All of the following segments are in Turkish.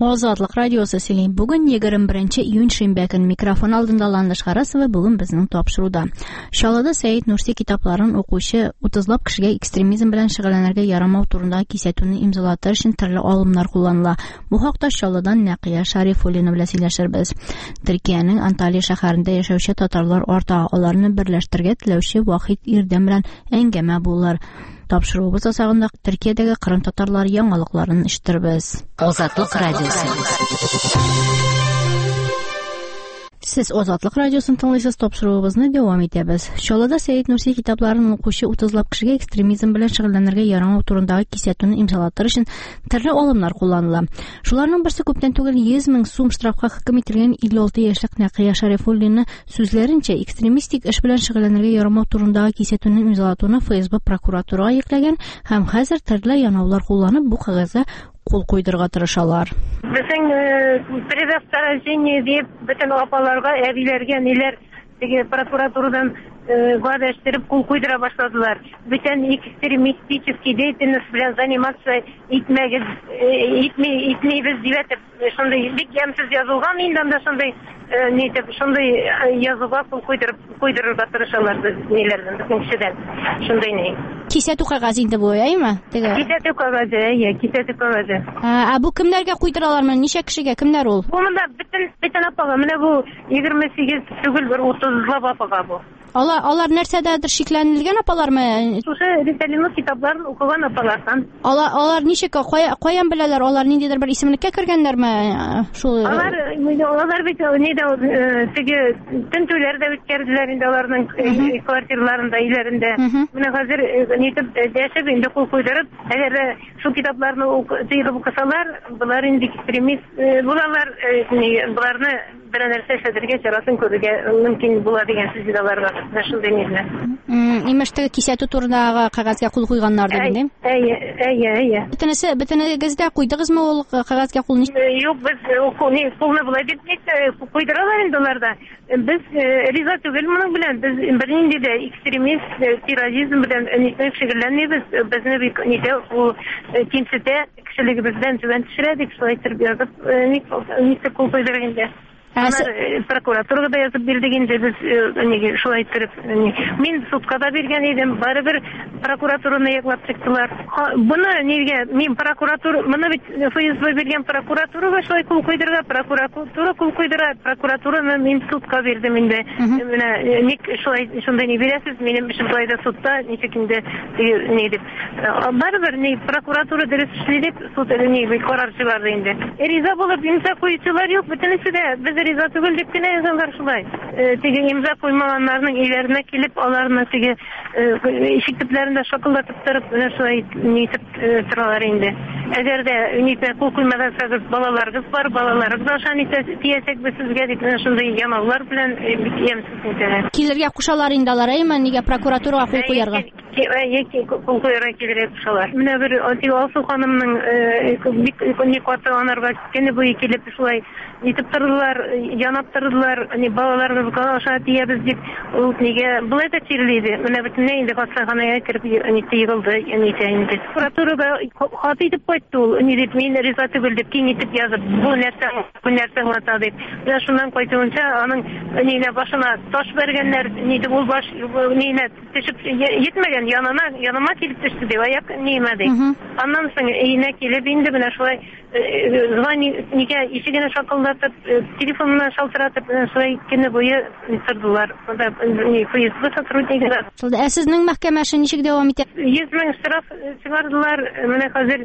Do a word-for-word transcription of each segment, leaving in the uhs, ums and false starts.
Азатлык радиосы сөйли. Бүген егерме беренче июнь шимбә көн микрофон алдында Ландыш Харасова бүген безнең тапшыруда. Чаллыда Сәйит Нурси китапларын укучы утызлап кешегә экстремизм белән шөгыльләнергә ярамау турындагы кисәтүне имзалатыр өчен төрле алымнар кулланыла. Бу хакта Чаллыдан Нәкыя Шарифуллина белән сөйләшербез. Төркиянең Анталия шәһәрендә яшәүче татарлар арта аларны берләштергә теләүче Вахит Ирдәм белән әңгәмә булыр. Тапшыруыбыз асагында Төркиядәге кырым татарлары яңалыкларын ишеттербез. Азатлык радиосы. Сез Азатлык радиосын тыңлыйсыз, тапшыруыбызны дәвам итәбез. Чаллыда Сәйит Нурси китапларын укучы утызлап кешегә экстремизм белән шөгыльләнергә ярамау турындагы кисәтүне имзалатыр өчен төрле алымнар кулланыла. Шуларның берсе күптән түгел йөз мең сум штрафка хөкем ителгән илле алты яшьлек Нәкыя Шарифуллина сүзләренчә экстремистик эш белән шөгыльләнергә ярамау турындагы кисәтүне имзалатуны ФСБ прокуратурага йөкләгән һәм хәзер төрле янаулар кулланып бу кагазга кул куйдырга тырышалар. Безнең предосторожение дип бөтен апаларга, әбиләргә ниләр теге прокуратурадан гадәштереп кул куйдыра башладылар. Бөтен экстремистический деятельность белән заниматься итмәгез, итмәйбез дип әйтеп, шундый бик ямсыз язылган инде анда шундый нитеп, шундый язуга кул куйдырып куйдырырга тырышалар ниләрдән, безнең кешедән. Шундый ни. Кисәтү кагазе инде бу, әйме? Теге. Кисәтү кагазе, я, кисәтү кагазе. А бу кемнәргә куйдыралармы? Ничә кешегә? Кемнәр ул? Бу монда бөтен бөтен апага, менә бу егерме сигез түгел, бер утызлап апага бу. Алар алар нәрсәдәдер шикләнелгән апалармы? Шушы Рисалинның китапларын укыган апалардан. Алар алар ничек каян беләләр? Алар ниндидер бер исемлеккә кергәннәрме? Шул Алар алар бит нидә теге тентүләрдә үткәрделәр инде аларның квартираларында, өйләрендә. Менә хәзер нитеп дәшеп инде кул куйдырып, әгәр шу китапларны тыйрып укысалар, булар инде экстремист булалар, буларны бер нәрсә эшләргә чарасын күрергә мөмкин була дигән сүз аларга. Шундый ниләр. Имеш теге кисәтү турындагы кагазга кул куйганнар дип инде. Әйе, әйе, әйе. Бөтенесе, бөтенегездә куйдыгызмы ул кагазга кулны? Юк, без кулны кулны булай дип куйдыралар инде аларда. Без риза түгел моның белән. Без бернинди дә экстремист, терроризм белән ничек шөгыльләнмибез. Безне бик нидә ул кимсетә, кешелегебездән түбән төшерә дип шулай итеп язып, ничек кул куйдырган инде. Прокуратурага да язып бирдек инде без неге шулай итеп. Мин судка да биргән идем, барыбер прокуратураны яклап чыктылар. Буны нигә мин прокуратура, моны бит ФСБ биргән прокуратурага шулай кул куйдырга, прокуратура кул куйдыра, прокуратураны мин судка бирдем инде. Менә ник шулай шундай не бирәсез, минем эшем булай да судта, ничек инде ни дип. Барыбер ни прокуратура дөрес эшли дип суд ни карар чыгарды инде. Риза булып имза куючылар юк, бөтенесе дә без риза түгел дип кенә язалар шулай. Теге имза куймаганнарның өйләренә килеп, аларны теге ишек төпләрендә шакылдатып торып, менә шулай нитеп торалар инде. Әгәр дә нитә кул куймагансагыз, балаларыгыз бар, балаларыгыз аша нитә тиясәк без сезгә дип шундай янаулар белән бик ямсыз итәләр. Килергә кушалар инде алар, әйме, нигә прокуратурага кул куярга? Яки кул куярга килергә кушалар. Менә бер Алсу ханымның бик ни каты анарга кене буе килеп шулай нитеп тордылар, янап тордылар, ни балаларыбызга аша тиябез дип, ул нигә булай да тирледе. Менә бөтенләй инде хастаханәгә кирип нитә егылды, нитә инде. Прокуратурага хат итеп кайтты ул, ни дип, мин риза түгел дип киң итеп язып, бу нәрсә, бу нәрсә аңлата дип. Менә шуннан кайтуынча аның нигә башына таш бергәннәр, ни дип, ул баш нигә төшеп йетмәгән, янына, яныма килеп төште дип, аяк нимә ди. Аннан соң өенә килеп инде менә шулай звони нигә ишегенә шакылдатып, телефонына шалтыратып, шулай көнне буе тордылар. Монда ни ФСБ сотрудниклары. Ә сезнең мәхкәмә эше ничек дәвам итә? йөз мең штраф чыгардылар. Менә хәзер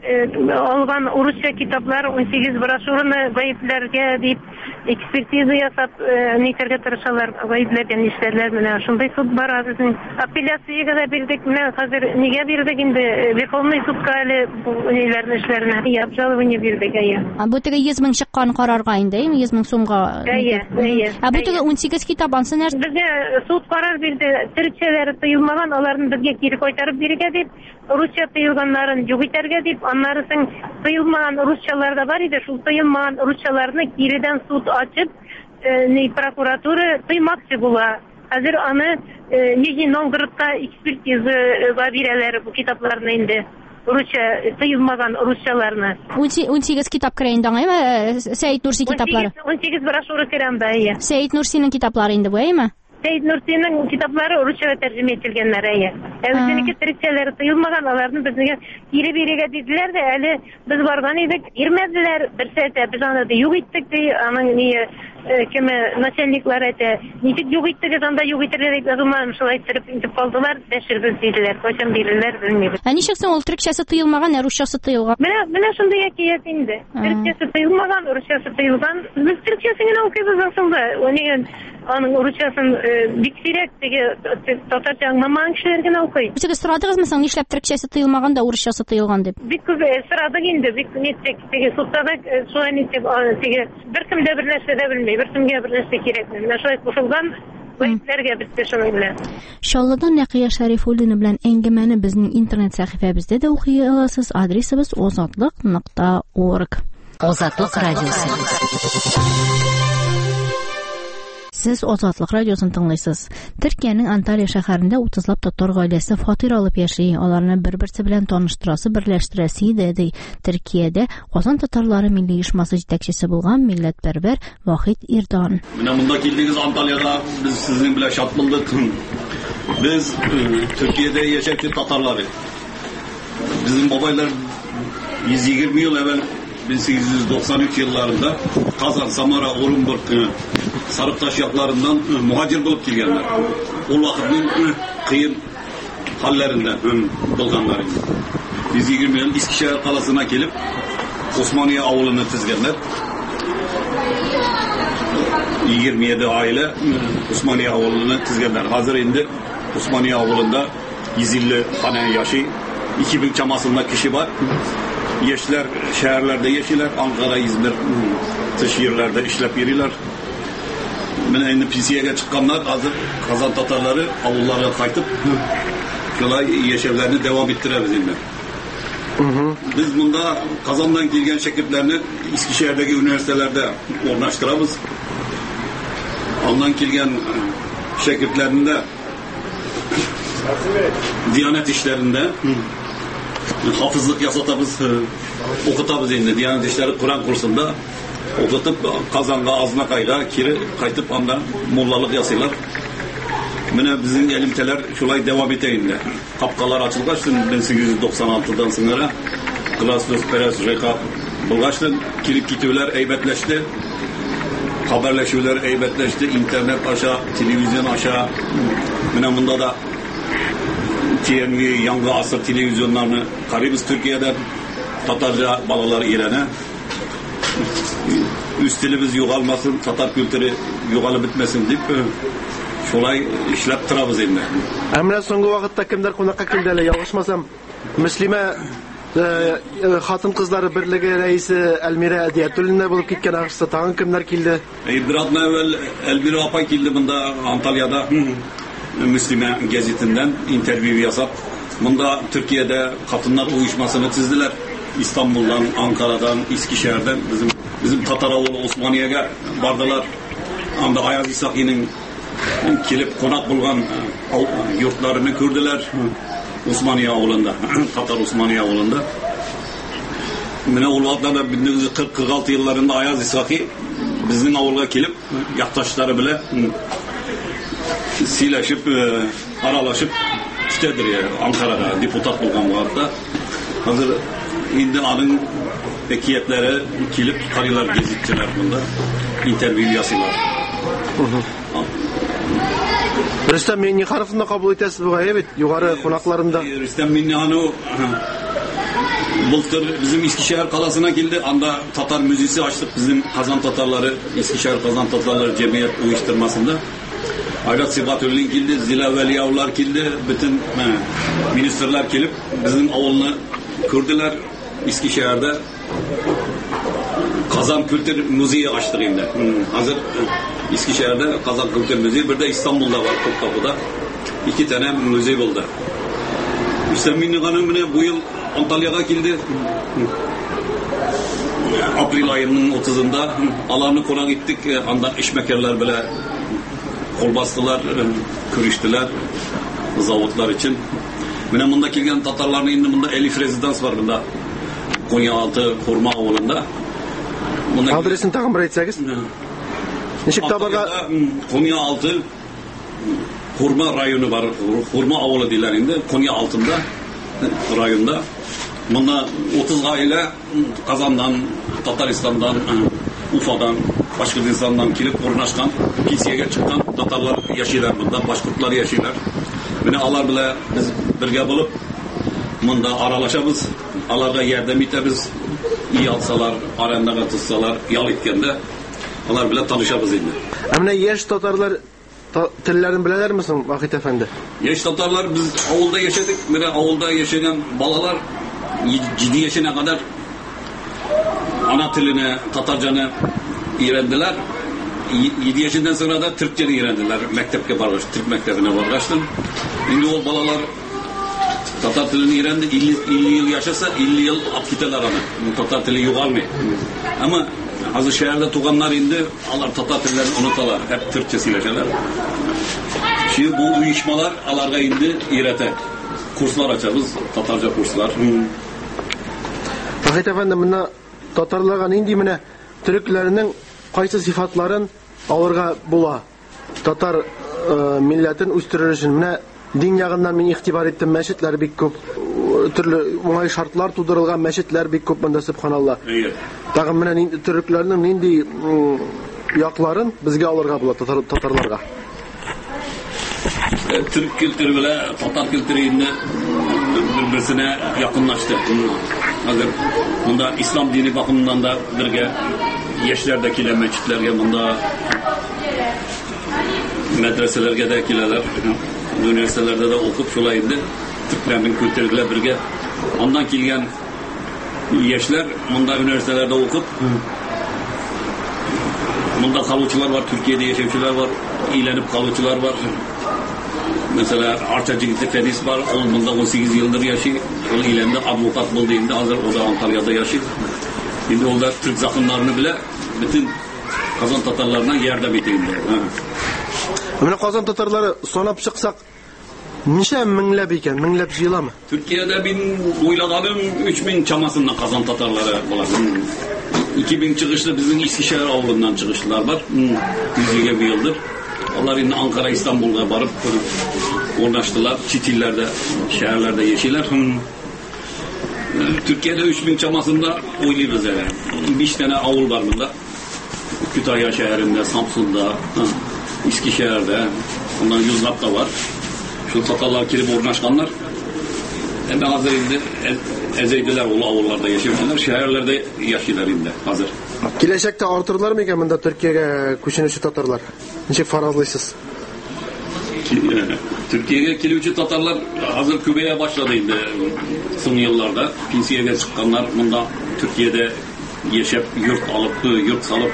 алган урысча китаплар он сигез брошюраны гаепләргә дип экспертиза ясап нитәргә тырышалар. Гаепләргә нишләрләр, менә шундай суд бар безнең. Апелляциягә дә бирдек, менә хәзер нигә бирдек инде Верховный судка әле бу ниләрне эшләренә. Обжалование бирдек, әйе. Бу теге йөз мең чыккан карарга инде, йөз мең сумга. Әйе, әйе. Ә бу теге он сигез китап ансы нәрсә? Безгә суд карар бирде, төркчәләре тыелмаган, аларны безгә кире кайтарып бирергә дип, русча тыелганнарын юк итәргә дип, аннары соң тыелмаган русчалар да бар иде, шул тыелмаган русчаларны киредән суд ачып, ни прокуратура тыймакчы була. Хәзер аны Нижний Новгородта экспертизага бирәләр бу китапларны инде. Rusça tıyılmagan Rusçalarını. on sekiz kitap kira indi аңайбы? Сәйит Нурси kitapları. on sekiz broşura kiren bäýe. Сәйит Нурсинин kitapları indi bu, әйме? Seyit Nursi'nin kitapları Rusça'ya tercüme edilgenler eye. Bizimki Türkçeleri tıyılmagan, alarını bizimki iri biriga dediler de, eli biz bargan edik, girmediler bir sete, biz anada yok ettik de, anın niye kime naçellikler ete, niçik yok ettik, anda yok ettirerek yazılmamış, olay ettirip intip kaldılar, beşirgіз dediler, koşan biriler bilmiyoruz. Ha nişeksin ol Türkçesi tıyılmagan, ya Rusçası tıyılgan? Bine şunda yakiyet indi. Türkçesi tıyılmagan, Rusçası tıyılgan. Biz Türkçesini okuyup aslında, onun Onun Rusçasını bitirek dege Tatarca anlamayan kişilerine okuyun. Siz soradınız mı sen işlep Türkçesi tıyılmagan da Rusçası tıyılgan dep? Bir kız sırada indi, bir nettek dege sultada şu an nettek dege bir kimde birleşse de bilmeyi, bir kimde birleşse kerekmi. Мен şöyle koşuldan Böyüklerge bitse şunu bilen. Şalladan Naqiya Şarifullina bilan әңгәмәне bizning internet sahifamizda da o'qiy olasiz. Adresimiz ozodlik nuqta org. Ozodlik radiosi. Siz Ozodlik radiosini tinglaysiz. Turkiyaning Antalya shahrida o'tizlab tatar oilasi fatir olib yashaydi. Ularni bir-birisi bilan tanishtirasi, birlashtirasi dedi. Turkiyada Qozon tatarlari milliy uyushmasi yetakchisi bo'lgan millatparvar Vohid Erdo'g'an. Mana bunda keldingiz Antalya'da biz sizin bilan şat bulduk. Biz Türkiye'de yaşayıp tatarları. Bizim babaylar yüz yirmi yıl evvel bin sekiz yüz doksan üç yıllarında Kazan, Samara, Orunburg, Sarıktaş yaklarından muhacir bulup gelgenler. O vakitnin kıyın hallerinden bulganlar. yüz yirmi yıl İskişehir kalasına gelip Osmaniye avulunu tizgenler. yirmi yedi aile Osmaniye avulunu tizgenler. Hazır indi Osmaniye avulunda yüz elli hane yaşı, iki bin çamasında kişi var. Yeşiller şehirlerde yeşiller, Ankara, İzmir, dış yerlerde işlep yeriler. Bana endi Pisiye'ye çıkanlar hazır Kazan Tatarları avullara kaytıp şöyle yeşevlerini devam ettiririz indi. Biz bunda Kazan'dan gelgen şekiplerini Eskişehir'deki üniversitelerde ornaştırırız. Ondan gelgen şekiplerinde Diyanet işlerinde hafızlık yasatabız, okutabız indi. Diyanet işleri Kur'an kursunda okutup Kazan'da azına kayda kiri kaytıp anda mollalık yasıylar. Mene bizim elimteler şulay devam eteyinler. Kapkalar açılgaçtın bin sekiz yüz doksan altıdan sonra Glasnost, Peres, Reka bulgaçtın. Kirip gitüler eybetleşti. Haberleşiyorlar eybetleşti. İnternet aşağı, televizyon aşağı. Mene bunda da T N V, Yangı Asır televizyonlarını karibız Türkiye'den Tatarca balaları İran'a. Üst dilimiz yoğalmasın, Tatar kültürü yoğalı bitmesin deyip şolay işlep tırabız eline. Emre songu vakitte kimler konakka kildiler yalışmasam Müslüme e, e, Hatın Kızları Birliği Reisi Elmire Diyetülü'nde bulup gitken ağırsa tağın kimler kildi? E, bir adına evvel Elmire Apay kildi bunda Antalya'da Müslüme gazetinden interview yazıp bunda Türkiye'de kadınlar uyuşmasını çizdiler. İstanbul'dan, Ankara'dan, Eskişehir'den bizim bizim Tataroğlu Osmaniye'ye vardılar. Anda Ayaz İsaki'nin kilip konak bulgan yurtlarını gördüler. Osmaniye avulunda, Tatar Osmaniye avulunda. Mine Ulvat'ta bin dokuz yüz kırk kırk altı yıllarında Ayaz İsaki bizim avulga gelip yaktaşları bile sileşip, aralaşıp tütedir ya Ankara'da deputat bulgan bu hatta. Hazır indi anın ekiyetleri kilip karılar gezitçiler bunda interview yazılar. Rüstem Minnihanov'un da kabul etesiz bu evet yukarı konaklarında. Rüstem Minnihanov bultur bizim Eskişehir kalasına geldi. Anda Tatar müziği açtık bizim Kazan Tatarları Eskişehir Kazan Tatarları Cemiyet uyuşturmasında. Ayrat Sibatüllin geldi, Zila Veliyavlar geldi, bütün he, ministerler gelip bizim avulunu kurdular Eskişehir'de. Kazan Kültür Müziği açtık indi. Hmm, hazır Eskişehir'de Kazan Kültür Müziği, bir de İstanbul'da var Topkapı'da. İki tane müziği buldu. İşte Minnihanov bu yıl Antalya'ya geldi. April ayının otuzunda alanı konak ettik. Andan işmekerler bile kol bastılar, kürüştüler zavutlar için. Mine bunda kelgan Tatarlarning endi bunda Elif rezidans var bunda. Konyaaltı Hurma Ovulunda. Adresini tag'in bir aytsangiz. Nechik tabarga Konyaaltı Hurma rayonu var. Hurma Ovulu deydilar endi. Konyaaltı'nda rayonda. Bunda o'ttiz aile Kazan'dan, Tataristan'dan, Ufa'dan, Başkırtistan'dan kelip o'rnashgan, pensiyaga chiqqan Tatarlar yaşaylar bunda, Başkurtlar yaşaylar. Mine alar bile biz birga bo'lib bunda aralaşabız. Alarga yordam etamiz. İyi atsalar, arendaga tutsalar, yal etkende alar bile tanışabız endi. Amna yaş Tatarlar ta, tillerini bileler misin Vakit Efendi? Yaş Tatarlar biz avulda yaşadık. Mine avulda yaşayan balalar ciddi yaşına kadar ana tilini, Tatarcanı öğrendiler. yedi yaşından sonra da Türkçe'ni öğrendiler. Mektepke barış, Türk mektebine barıştım. Şimdi o balalar Tatar tilini öğrendi. elli yıl yaşasa elli yıl apkiteler ama. Tatar tili yoğalmıyor. Ama hazır şehirde tuğanlar indi, alar Tatar tillerini unutarlar. Hep Türkçe söyleşirler. Şimdi bu uyuşmalar alarga indi, öğreter. Kurslar açarız, Tatarca kurslar. Vakit Efendi, bunda Tatarlarga nindi mine Türklerinin qaysı sifatların alırga bula. Tatar e, milletin üstürülüşün mine din yağından men ihtibar ettim, meşitler bik köp, türlü oңай şartlar tudurulgan meşitler bik köp bunda subhanallah. Tagın mine Türklerinin nindi yakların bizge alırga bula Tatar, Tatarlarga. Türk kültürü bile Tatar kültürüyle birbirine yakınlaştı. Hazır bunda İslam dini bakımından da birge yaşlardakiler, meçitlerge bunda medreselerge de kileler, üniversitelerde de okup şulaydı. Türklerin kültürüyle birge. Ondan kelgen yaşlar bunda üniversitelerde okup bunda kalıcılar var, Türkiye'de yaşayıcılar var, iyilenip kalıcılar var. Mesela Arçacıgıtlı Fedis var, onun bunda on sekiz yıldır yaşıyor. Onun ilerinde avukat bulduğunda hazır o da Antalya'da yaşıyor. Şimdi orada Türk zakınlarını bile bütün Kazan Tatarlarına yardım ettiğinde. Mine Kazan Tatarları sonap çıksak neçe minglep iken, minglep jıyla mı? Türkiye'de bin uylağanın üç bin çamasında Kazan Tatarları var. iki bin çıkışlı bizim İskişehir avlundan çıkışlılar var. yüz yirmi yıldır. Onlar yine Ankara, İstanbul'a varıp ornaştılar. Çitillerde, şehirlerde yaşıyorlar. Türkiye'de üç bin çamasında oyluyoruz yani. beş tane avul var bunda. Kütahya şehrinde, Samsun'da, İskişehir'de, ondan Yozgat'ta var. Şu Tatarlar kirip ornaşkanlar. Hem de hazır indi, ezeydiler o avullarda yaşıyorlar. Şehirlerde yaşıyorlar indi hazır. Gelecekte artırırlar mı iken bunda Türkiye'ye köşünüşü Tatarlar? Nechik farazlısınız? Türkiye'ye kilivçi Tatarlar hazır kübeye başladı indi son yıllarda. Pensiyaga çıkanlar bunda Türkiye'de yaşap yurt alıp, yurt salıp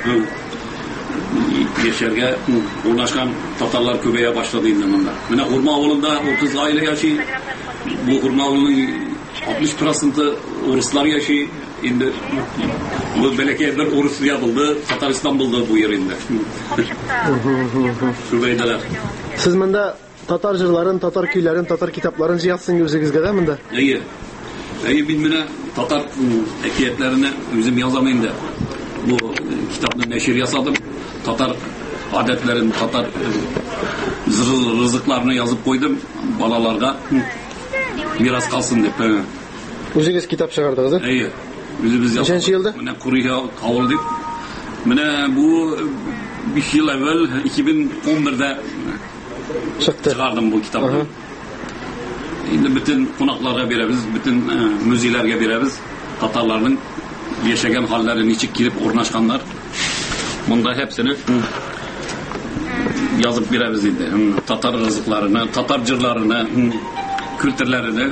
yaşarga uğraşkan Tatarlar kübeye başladı indi bunda. Mine Hurma Ovulu'nda otuz aile yaşıyor. Bu Hurma Ovulu'nun altmış prosenti Ruslar yaşıyor. Indi bu belki bir Urus yapıldı, Tataristan buldu bu yerinde. Şuradaydılar. Siz mında Tatar jırların, Tatar köylerin, Tatar kitapların jiyatsın gözünüzge de mında? İyi. İyi bilmene Tatar ekiyetlerini bizim yazamayın da bu kitabını neşir yasadım. Tatar adetlerin, Tatar rızıklarını yazıp koydum balalarga miras kalsın diye. Özünüz kitap çıkardınız ha? İyi. Biz yazdık. Neçinci yılda? Mine Kuriha kavuldik. Mine bu bir yıl evvel iki bin on birde çıktı. Çıkardım bu kitabı. Şimdi bütün konaklara beremiz, bütün e, müzelerge beremiz. Tatarların yaşayan hallerini içip girip ornaşkanlar. Bunda hepsini hı, yazıp beremiz indi. Hı, Tatar rızıklarını, Tatar cırlarını, hı, kültürlerini.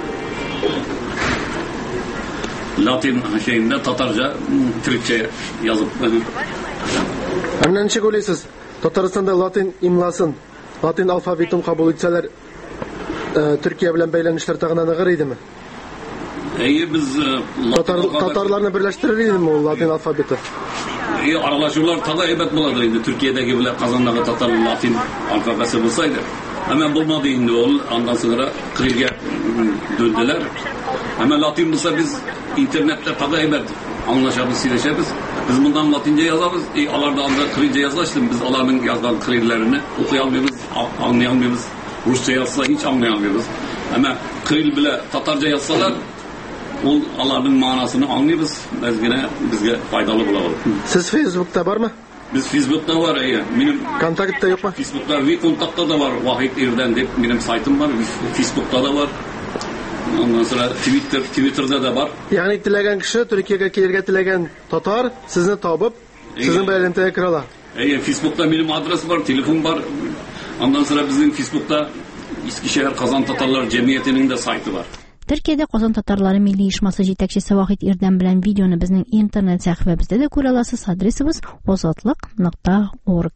Latin şeyinde Tatarca, Türkçe yazıp. Hem nechik o'ylaysiz? Tataristan'da Latin imlasın, Latin alfabetin kabul etseler e, Türkiye bilen beylenişler tağına nığır idi mi? İyi biz Tatar, Tatarlarını birleştirir idi mi o Latin alfabeti? İyi aralaşırlar taga evet buladı indi. Türkiye'deki bile Kazan'daki Tatar Latin alfabesi bulsaydı. Hemen bulmadı indi ol. Ondan sonra kırılga döndüler. Ama Latin olsa biz internette tagaybet anlaşabiliriz, sileşebiliriz. Biz bundan Latince yazarız. E, alarda anda Kırınca yazlaştım. Biz alanın yazılan Kırillerini okuyamıyoruz, anlayamıyoruz. Rusça yazsa hiç anlayamıyoruz. Ama Kıril bile Tatarca yazsalar o alanın manasını anlıyoruz. Biz yine bizge faydalı bulalım. Siz Facebook'ta var mı? Biz Facebook'ta var. E, benim Kontakt'ta yok mu? Facebook'ta ve kontakta da var. Vahit Erden deyip benim saytım var. Facebook'ta da var. Ondan sonra Twitter, Twitter'da da var. Yani tilegen kişi Türkiye'ye gelirge tilegen Tatar sizni tabıp sizin bağlantıya kiralar. E, Facebook'ta benim adres var, telefon var. Ondan sonra bizim Facebook'ta Eskişehir Kazan Tatarlar Cemiyeti'nin de saytı var. Türkiye'de Kazan Tatarları Milli İşması yetakçısı Vahit Erden bilen videonu bizning internet sahifamizda da ko'ra olasiz. Adresimiz ozodlik nokta org.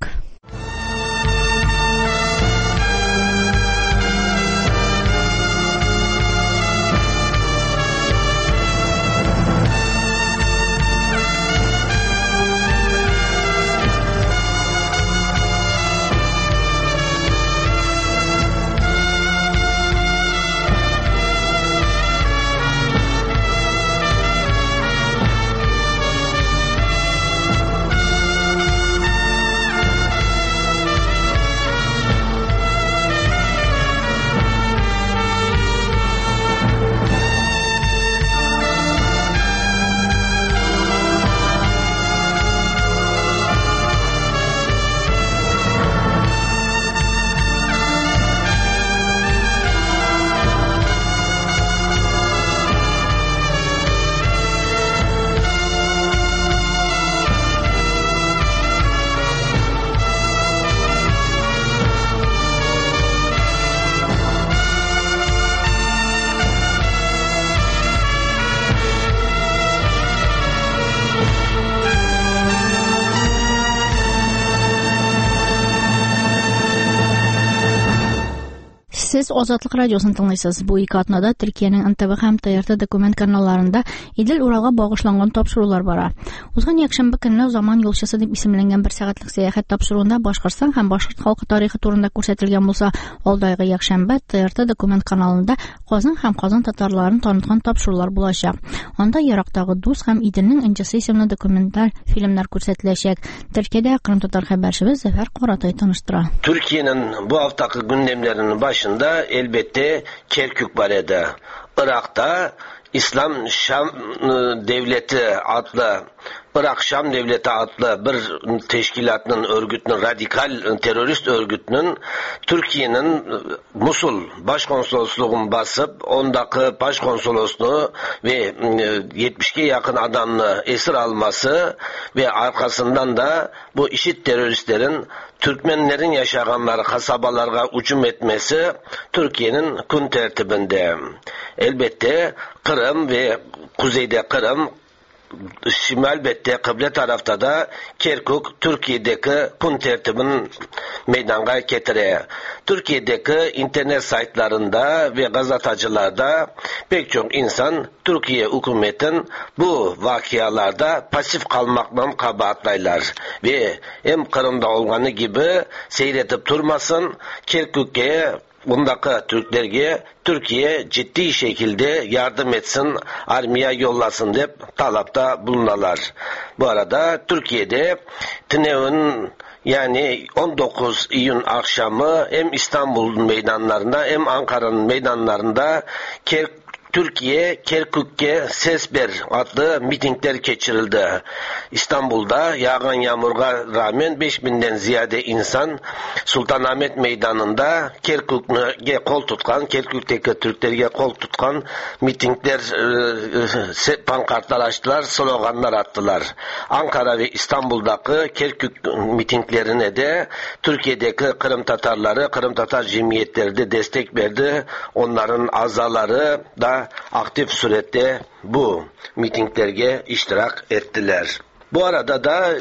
Siz Ozodlik radiosunu dinleysiniz. Bu iki atnada Türkiye'nin N T V hem T R T dokument kanallarında İdil Ural'a bağışlangan tapşırılar var. Uzun yakshanba günü zaman yolçысы deb isimlengen bir saatlik seyahat tapşırığında Başkırsan hem Başkırt halkı tarixi turunda ko'rsatilgan bo'lsa, oldayғы yakshanba T R T dokument kanalında Qozon hem Qozon tatarlarını tanıtgan tapşırılar bulacak. Onda Yaraqdagi Duz hem İdilning incisi isimli dokumentar filmler ko'rsatilacak. Türkiye'de Kırım Tatar haberçimiz Zafer Qoratay tanıştıra. Türkiye'nin bu haftaki gündemlerinin başında elbette Kerkük Barede, Irak'ta İslam Şam Devleti adlı Irak Şam Devleti adlı bir teşkilatının örgütünün, radikal terörist örgütünün Türkiye'nin Musul başkonsolosluğunu basıp ondaki başkonsolosluğu ve yetmişe yakın adamını esir alması ve arkasından da bu IŞİD teröristlerin Türkmenlerin yaşayanları kasabalarga hücum etmesi Türkiye'nin gün tertibinde. Elbette Kırım ve kuzeyde Kırım, Şimalbette kıble tarafta da Kerkük Türkiye'deki kun tertibinin meydana getire. Türkiye'deki internet saytlarında ve gazetacılarda pek çok insan Türkiye hükümetin bu vakialarda pasif kalmaktan kabahatlaylar ve hem Kırım'da olganı gibi seyretip durmasın, Kerkük'e bundaki Türklerge Türkiye ciddi şekilde yardım etsin, armiya yollasın deyip talapta bulunalar. Bu arada Türkiye'de Tinev'in yani on dokuz iyun akşamı hem İstanbul'un meydanlarında hem Ankara'nın meydanlarında Kerkük Türkiye Kerkük'e ses ver adlı mitingler geçirildi. İstanbul'da yağan yağmurga rağmen beş binden ziyade insan Sultanahmet Meydanı'nda Kerkük'e kol tutkan, Kerkük'teki Türklerge kol tutkan mitingler, e, pankartlar açtılar, sloganlar attılar. Ankara ve İstanbul'daki Kerkük mitinglerine de Türkiye'deki Kırım Tatarları, Kırım Tatar cemiyetleri de destek verdi. Onların azaları da aktif surette bu mitinglerge iştirak ettiler. Bu arada da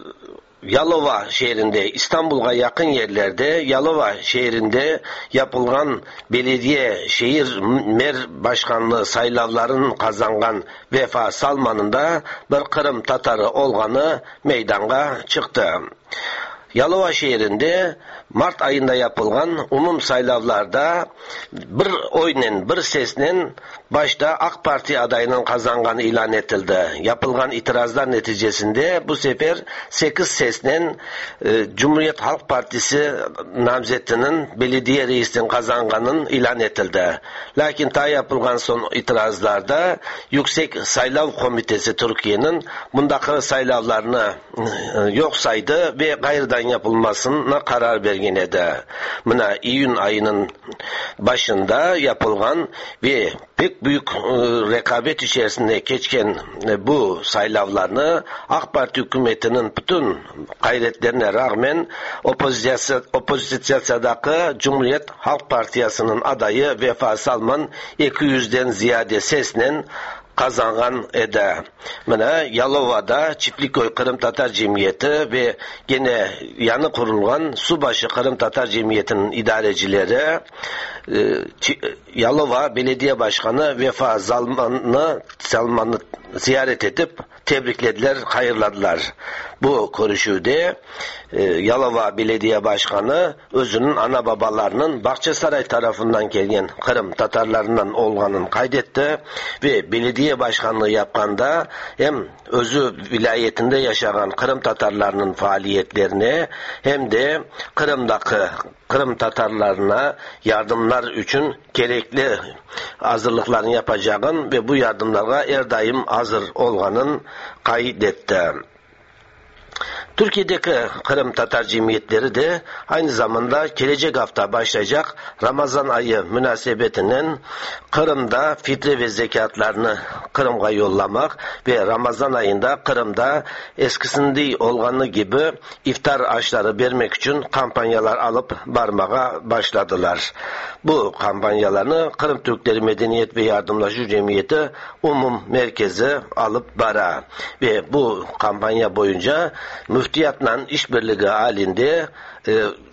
Yalova şehrinde, İstanbul'a yakın yerlerde Yalova şehrinde yapılan belediye şehir mer başkanlığı saylavların kazangan Vefa Salman'ın da bir Kırım Tatarı olganı meydana çıktı. Yalova şehrinde Mart ayında yapılgan umum saylavlarda bir oynen, bir seslen başta AK Parti adayının kazanganı ilan edildi. Yapılgan itirazlar neticesinde bu sefer sekiz seslen e, Cumhuriyet Halk Partisi namzetinin belediye reisinin kazanganın ilan edildi. Lakin ta yapılgan son itirazlarda Yüksek Saylav Komitesi Türkiye'nin bundaki saylavlarını e, yok saydı ve gayrıdan yapılmasına karar vergen edi. Buna iyun ayının başında yapılgan ve pek büyük e, rekabet içerisinde geçen e, bu saylavlarını AK Parti hükümetinin bütün gayretlerine rağmen opozisyon, opozisyadaki Cumhuriyet Halk Partiyası'nın adayı Vefa Salman iki yüzden ziyade sesle kazangan edi. Mana Yalova'da Çiftlikköy Kırım Tatar Cemiyeti ve gene yanı kurulgan Subaşı Kırım Tatar Cemiyeti'nin idarecileri e, Yalova Belediye Başkanı Vefa Salman'ı Salman'ı ziyaret edip tebriklediler, hayırladılar. Bu görüşüde e, Yalova Belediye Başkanı özünün ana babalarının Bahçesaray tarafından gelen Kırım Tatarlarından olganını kaydetti ve belediye başkanlığı yapkanda hem özü vilayetinde yaşayan Kırım Tatarlarının faaliyetlerini hem de Kırım'daki Kırım Tatarlarına yardımlar için gerekli hazırlıklarını yapacağın ve bu yardımlara her daim hazır olganın kaydetti. Türkiye'deki Kırım Tatar cemiyetleri de aynı zamanda gelecek hafta başlayacak Ramazan ayı münasebetinden Kırım'da fitre ve zekatlarını Kırım'a yollamak ve Ramazan ayında Kırım'da eskisinde olganı gibi iftar aşları vermek için kampanyalar alıp barmağa başladılar. Bu kampanyalarını Kırım Türkleri Medeniyet ve Yardımlaşma Cemiyeti Umum Merkezi alıp bara ve bu kampanya boyunca müftiyatla işbirliği halinde e,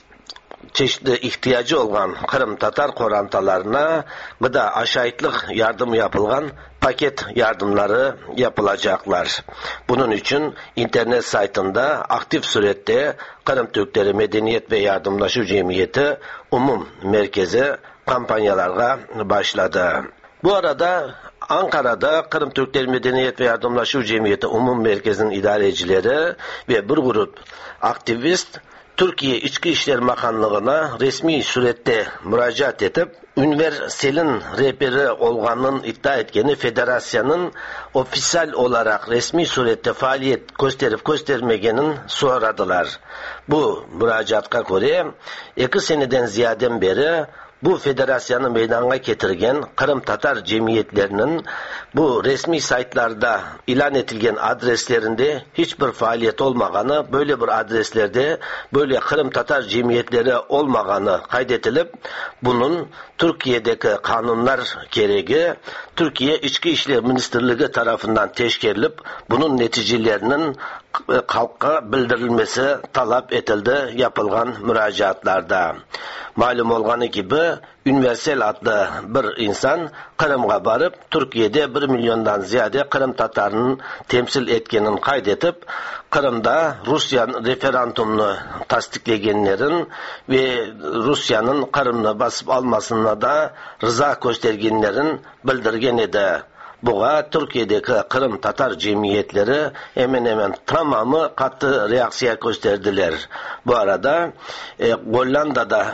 çeşitli ihtiyacı olan Kırım Tatar korantalarına gıda aşağıtlık yardım yapılgan paket yardımları yapılacaklar. Bunun için internet saytında aktif surette Kırım Türkleri Medeniyet ve Yardımlaşma Cemiyeti Umum Merkezi kampanyalarga başladı. Bu arada Ankara'da Kırım Türkleri Medeniyet ve Yardımlaşma Cemiyeti Umum Merkezi'nin idarecileri ve bir grup aktivist Türkiye İçki İşleri Bakanlığı'na resmi surette müracaat edip Üniversel'in rehberi olganın iddia etkeni federasyonun ofisal olarak resmi surette faaliyet gösterip göstermegenin soradılar. Bu müracaatka göre iki seneden ziyaden beri bu federasyonu meydana getirgen Kırım Tatar cemiyetlerinin bu resmi saytlarda ilan etilgen adreslerinde hiçbir faaliyet olmaganı, böyle bir adreslerde böyle Kırım Tatar cemiyetleri olmaganı kaydetilip, bunun Türkiye'deki kanunlar gereği Türkiye İçki İşleri Ministerliği tarafından teşkillenip bunun neticelerinin halka bildirilmesi talep edildi yapılgan müracaatlarda. Malum olganı gibi Üniversel adlı bir insan Kırım'a barıp Türkiye'de bir milyondan ziyade Kırım Tatarının temsil etkenini kaydedip Kırım'da Rusya referandumunu tasdikleyenlerin ve Rusya'nın Kırım'ı basıp almasına da rıza göstergenlerin bildirgen edi. Buğa Türkiye'deki Kırım Tatar cemiyetleri hemen hemen tamamı katı reaksiya gösterdiler. Bu arada e, Hollanda'da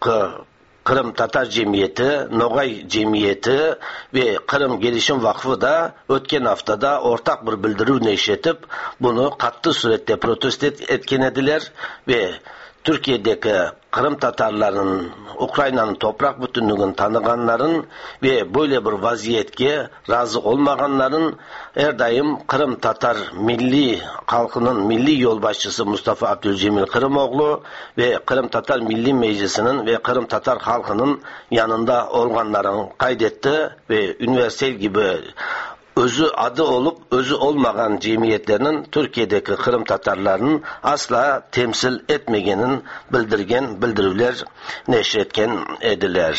Kırım Tatar Cemiyeti, Nogay Cemiyeti ve Kırım Gelişim Vakfı da ötken haftada ortak bir bildiri neşretip bunu katı surette protesto etkenediler ve Türkiye'deki Kırım Tatarlarının Ukrayna'nın toprak bütünlüğünü tanıganların ve böyle bir vaziyetke razı olmaganların her daim Kırım Tatar milli halkının milli yolbaşçısı Mustafa Abdülcemil Kırımoğlu ve Kırım Tatar Milli Meclisi'nin ve Kırım Tatar halkının yanında olganların kaydetti ve Üniversel gibi özü adı olup özü olmayan cemiyetlerinin Türkiye'deki Kırım Tatarlarının asla temsil etmegenin bildirgen bildirivler neşretken ediler.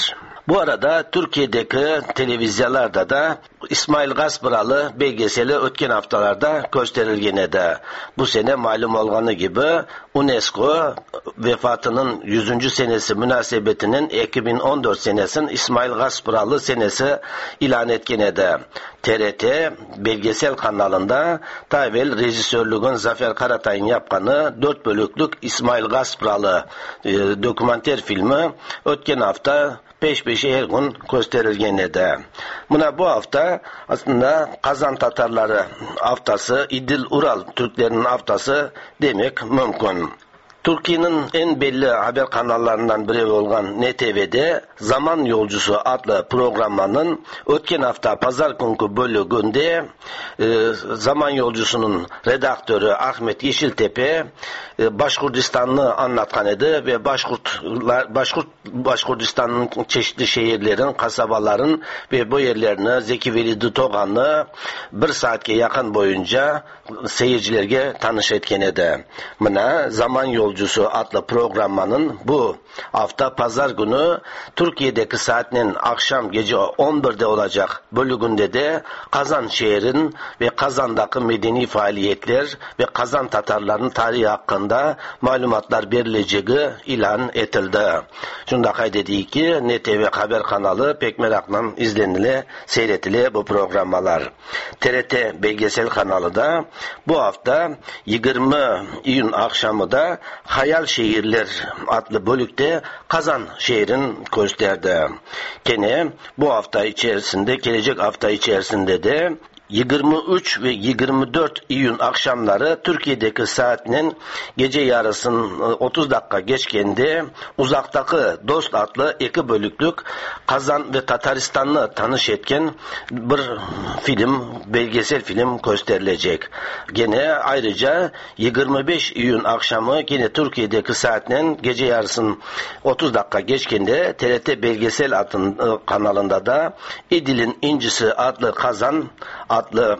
Bu arada Türkiye'deki televizyonlarda da İsmail Gaspıralı belgeseli ötken haftalarda gösterilgen edi. Bu sene malum olganı gibi UNESCO vefatının yüzüncü senesi münasebetinin iki bin on dört senesinin İsmail Gaspıralı senesi ilan etken edi. T R T belgesel kanalında Tayvel rejisörlüğün Zafer Karatay'ın yapkanı dört bölüklük İsmail Gaspıralı e, dokumenter filmi ötken hafta peş peşe her gün gösterilgen edi. Buna bu hafta aslında Kazan Tatarları haftası, İdil Ural Türklerinin haftası demek mümkün. Türkiye'nin en belli haber kanallarından biri olan N T V'de Zaman Yolcusu adlı programının ötken hafta pazar günkü bölümünde e, Zaman Yolcusu'nun redaktörü Ahmet Yeşiltepe e, Başkurdistan'ı anlatkan edi ve Başkurtlar, Başkurt, Başkurdistan'ın çeşitli şehirlerin, kasabaların ve bu yerlerini Zeki Velidi Toğan'ı bir saatke yakın boyunca seyircilerge tanış etken edi. Buna Zaman Yolcusu adlı programının bu hafta pazar günü Türkiye'deki saatinin akşam gece on birde olacak bölümünde de Kazan şehrin ve Kazan'daki medeni faaliyetler ve Kazan Tatarlarının tarihi hakkında malumatlar verileceği ilan edildi. Şunda kaydediyor ki N T V haber kanalı pek merakla izlenile, seyretile bu programlar. T R T belgesel kanalı da bu hafta yirmi Eylül akşamı da Hayal Şehirler adlı bölükte Kazan şehrin gösterdi. Gene bu hafta içerisinde, gelecek hafta içerisinde de yirmi üç ve yirmi dört Eylül akşamları Türkiye'deki saatinin gece yarısının otuz dakika geçkende Uzaktaki Dost adlı iki bölüklük Kazan ve Tataristan'ı tanış etken bir film, belgesel film gösterilecek. Gene ayrıca yirmi beş Eylül akşamı gene Türkiye'deki saatinin gece yarısının otuz dakika geçkende T R T belgesel adın kanalında da İdil'in İncisi adlı Kazan adlı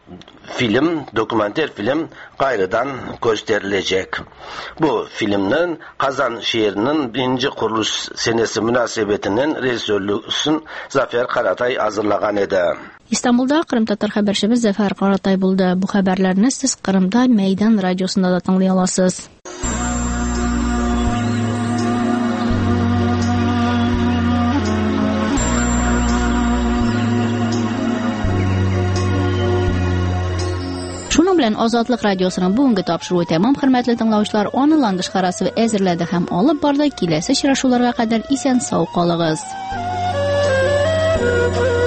film, dokumenter film gayrıdan gösterilecek. Bu filmin Kazan şehrinin birinci kuruluş senesi münasebetinin rejisörlüğünü Zafer Karatay hazırlagan edi. İstanbulda Kırım Tatar haberçimiz Zafer Karatay buldu. Bu haberlerini siz Kırım'da Meydan Radyosu'nda da tanlay alasınız. Şunun bilen Azadlık Radyosu'nun bugünkü tapşırığı tamam. Hürmetli dinləyicilər, onu landışqarası ve əzirlədi hem alıp barda kilesi şiraşularına kadar isen sağ qalığız.